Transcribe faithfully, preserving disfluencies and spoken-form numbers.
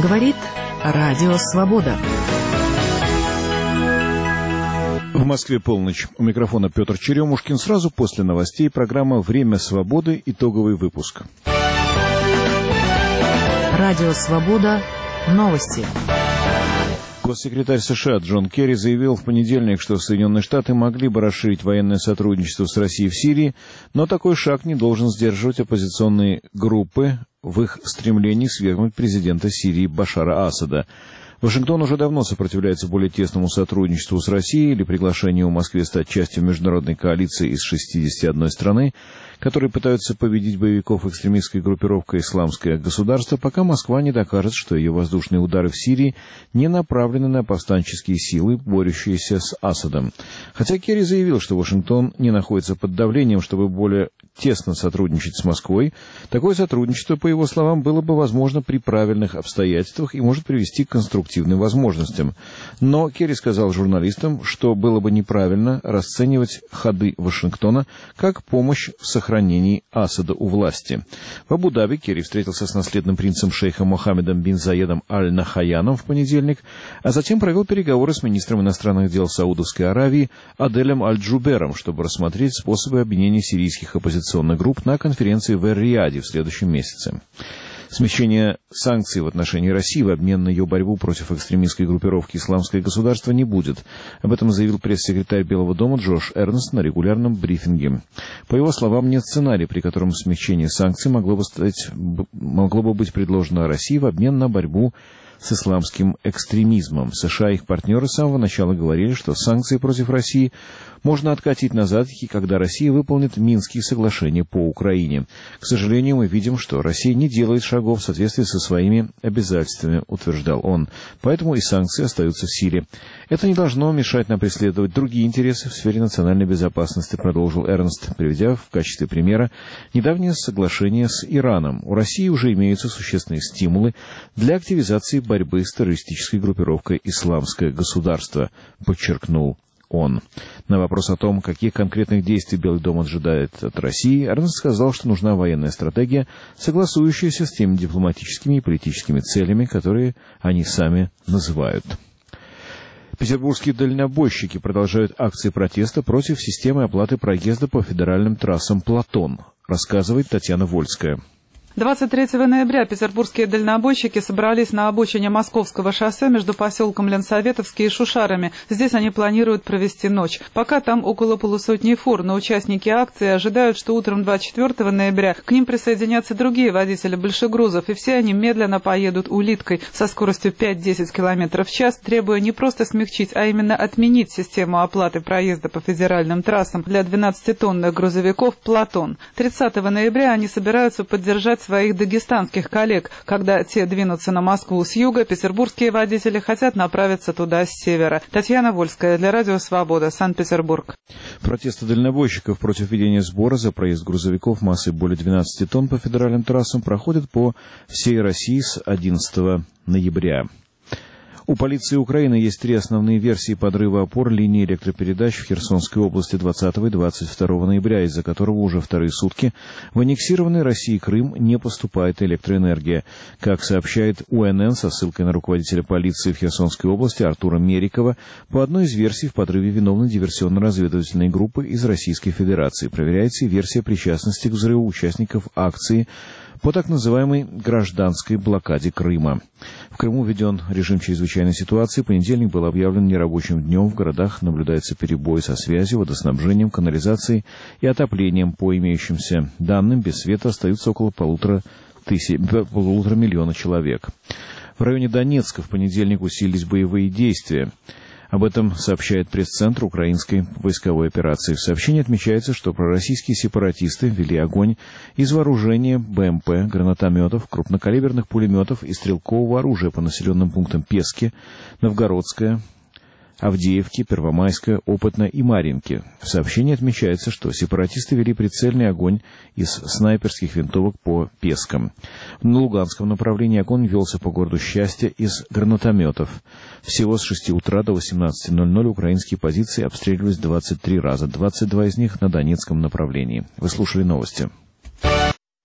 Говорит Радио Свобода. В Москве полночь. У микрофона Петр Черемушкин. Сразу после новостей программа «Время свободы». Итоговый выпуск. Радио Свобода. Новости. Госсекретарь США Джон Керри заявил в понедельник, что Соединенные Штаты могли бы расширить военное сотрудничество с Россией в Сирии, но такой шаг не должен сдерживать оппозиционные группы в их стремлении свергнуть президента Сирии Башара Асада. Вашингтон уже давно сопротивляется более тесному сотрудничеству с Россией или приглашению Москвы стать частью международной коалиции из шестидесяти одной страны, которые пытаются победить боевиков экстремистской группировкой «Исламское государство», пока Москва не докажет, что ее воздушные удары в Сирии не направлены на повстанческие силы, борющиеся с Асадом. Хотя Керри заявил, что Вашингтон не находится под давлением, чтобы более тесно сотрудничать с Москвой, такое сотрудничество, по его словам, было бы возможно при правильных обстоятельствах и может привести к конструктивным возможностям. Но Керри сказал журналистам, что было бы неправильно расценивать ходы Вашингтона как помощь в сохранении Асада у власти. В Абу-Даби Керри встретился с наследным принцем шейхом Мохаммедом бин Заедом Аль-Нахаяном в понедельник, а затем провел переговоры с министром иностранных дел Саудовской Аравии Аделем Аль-Джубером, чтобы рассмотреть способы объединения сирийских оппозиционных групп на конференции в Эр-Рияде в следующем месяце. Смягчение санкций в отношении России в обмен на ее борьбу против экстремистской группировки «Исламское государство» не будет. Об этом заявил пресс-секретарь Белого дома Джош Эрнст на регулярном брифинге. По его словам, нет сценария, при котором смягчение санкций могло бы, стать, могло бы быть предложено России в обмен на борьбу с исламским экстремизмом. США и их партнеры с самого начала говорили, что санкции против России можно откатить назад, когда Россия выполнит Минские соглашения по Украине. К сожалению, мы видим, что Россия не делает шагов в соответствии со своими обязательствами, утверждал он. Поэтому и санкции остаются в силе. Это не должно мешать нам преследовать другие интересы в сфере национальной безопасности, продолжил Эрнст, приведя в качестве примера недавнее соглашение с Ираном. У России уже имеются существенные стимулы для активизации борьбы с террористической группировкой «Исламское государство», подчеркнул он. На вопрос о том, каких конкретных действий Белый дом ожидает от России, Эрнст сказал, что нужна военная стратегия, согласующаяся с теми дипломатическими и политическими целями, которые они сами называют. Петербургские дальнобойщики продолжают акции протеста против системы оплаты проезда по федеральным трассам «Платон», рассказывает Татьяна Вольская. двадцать третьего ноября петербургские дальнобойщики собрались на обочине Московского шоссе между поселком Ленсоветовский и Шушарами. Здесь они планируют провести ночь. Пока там около полусотни фур, но участники акции ожидают, что утром двадцать четвёртого ноября к ним присоединятся другие водители большегрузов, и все они медленно поедут улиткой со скоростью пять-десять километров в час, требуя не просто смягчить, а именно отменить систему оплаты проезда по федеральным трассам для двенадцатитонных грузовиков «Платон». тридцатого ноября они собираются поддержать своих дагестанских коллег. Когда те двинутся на Москву с юга, петербургские водители хотят направиться туда с севера. Татьяна Вольская для Радио Свобода, Санкт-Петербург. Протесты дальнобойщиков против введения сбора за проезд грузовиков массой более двенадцати тонн по федеральным трассам проходят по всей России с одиннадцатого ноября. У полиции Украины есть три основные версии подрыва опор линии электропередач в Херсонской области двадцатого и двадцать второго ноября, из-за которого уже вторые сутки в аннексированный Россией Крым не поступает электроэнергия. Как сообщает У Эн Эн со ссылкой на руководителя полиции в Херсонской области Артура Мерикова, по одной из версий в подрыве виновны диверсионно-разведывательные группы из Российской Федерации. Проверяется и версия причастности к взрыву участников акции по так называемой гражданской блокаде Крыма. В Крыму введен режим чрезвычайной ситуации. Понедельник был объявлен нерабочим днем. В городах наблюдается перебой со связью, водоснабжением, канализацией и отоплением. По имеющимся данным, без света остаются около полутора, тысяч, полутора миллиона человек. В районе Донецка в понедельник усилились боевые действия. Об этом сообщает пресс-центр украинской войсковой операции. В сообщении отмечается, что пророссийские сепаратисты вели огонь из вооружения Бэ Эм Пэ, гранатометов, крупнокалиберных пулеметов и стрелкового оружия по населенным пунктам Пески, Новгородская, Авдеевки, Первомайска, Опытна и Марьинки. В сообщении отмечается, что сепаратисты вели прицельный огонь из снайперских винтовок по Пескам. На Луганском направлении огонь велся по городу Счастья из гранатометов. Всего с шести утра до восемнадцати ноль-ноль украинские позиции обстреливались двадцать три раза, двадцать два из них на Донецком направлении. Вы слушали новости.